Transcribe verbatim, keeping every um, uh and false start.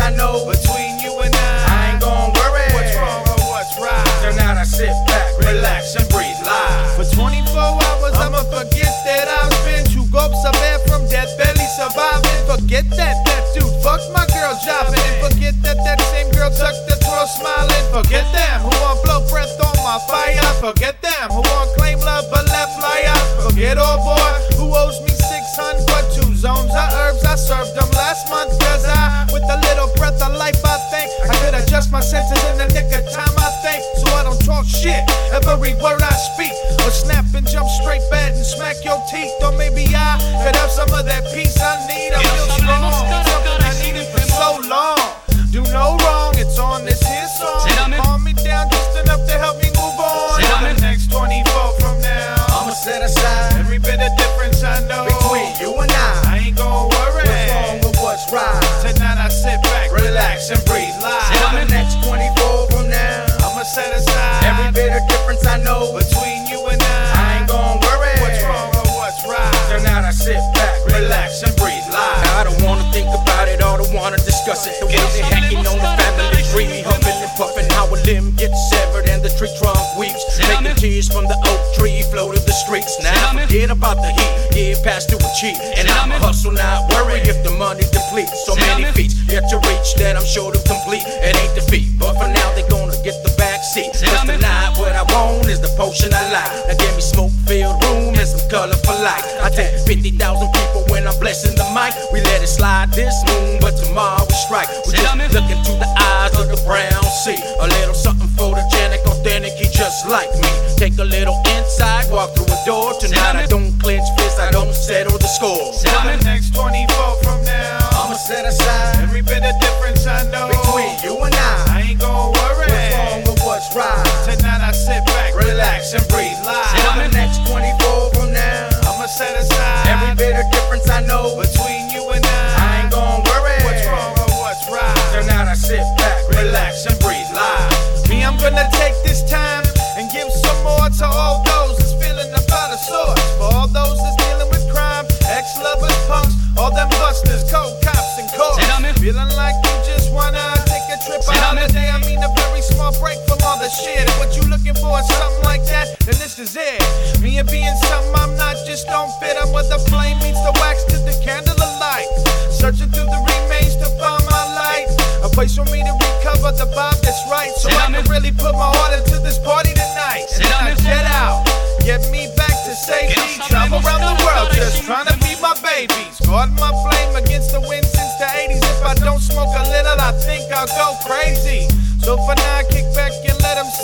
I know. Between you and I, I ain't gon' worry what's wrong or what's right. Tonight I sit back, relax, and breathe live. For twenty-four hours, I'ma forget that I've been two gulps of air from death, barely surviving. Forget that that dude fucked my girl jobbing. And forget that that same girl tucked the twirl smiling. Forget them who want blow breath on my fire. Forget them who want claim love but left flyer. Forget old boy who owes me six hundred for two zones of herbs. I served them last month cause I, with a little breath of life, I think I could adjust my senses in the nick of time, I think. So I don't talk shit every word I speak, or snap and jump straight bad and smack your teeth. Or maybe I could have some of that peace I need. I feel strong, something I needed for so long. Do no wrong, it's on this here song. Calm me down just enough to help me move on. For the next twenty-four from now, I'ma set aside every bit of difference I know. between you and I. I ain't gon' worry What's wrong with what's right? Tonight I sit back, relax and breathe live. For the next twenty-four from now, I'ma set aside every bit of difference I know. between you and I. I ain't gon' worry What's wrong or what's right? Tonight I sit back, relax, and breathe live. I don't wanna think about it, I don't wanna discuss it. The way they hacking on the family tree, huffing and puffing, how a limb gets severed and the tree trunk weeps. Making tears from the oak tree flow to the streets. Now forget about the heat, get past to a cheat. And I'ma hustle, not worry if the money depletes. So many feats yet to reach that I'm sure to complete. It ain't defeat, but for now they gonna get the back seat. Cause tonight what I want is the potion I like. Now give me smoke-filled room and some colorful light. I take fifty thousand people when I'm blessing the mic. We let it slide this moon, but tomorrow we strike. We just look into the eyes of the brown sea. A little something photogenic, authentic, he just like me. Take a little inside, walk through a door. Tonight I don't clench fists, I don't settle the score. For the next twenty-four from now, I'ma set aside every bit of difference I know. between you and I. I ain't gon' worry. What's wrong with what's right? Tonight I sit back, relax and breathe live. For the next twenty-four from now, I'ma set aside every bit of difference I know. between you and I. I ain't gon' worry What's wrong or what's right? Tonight I sit back, relax, and breathe live. Me, I'm gonna take this time and give some more to all those that's feeling about a source. For all those that's dealing with crime, ex-lovers, punks, all them busters, cold cops, and courts. Feeling like you just wanna take a trip out of day. I mean a very small break from all the shit. If what you looking for is something like that, then this is it. Me and being something I'm not just don't fit. I'm where the flame meets the wax to the candle of light. Searching through the remains to find my light. A place for me to recover the vibe that's right. So I can really put my heart into this party tonight. And then I jet out, get me back to safety. Travel around the world just trying to be my babies. Guard my flame against the wind since the eighties. If I don't smoke a little, I think I'll go crazy. So for now, I kick back and let them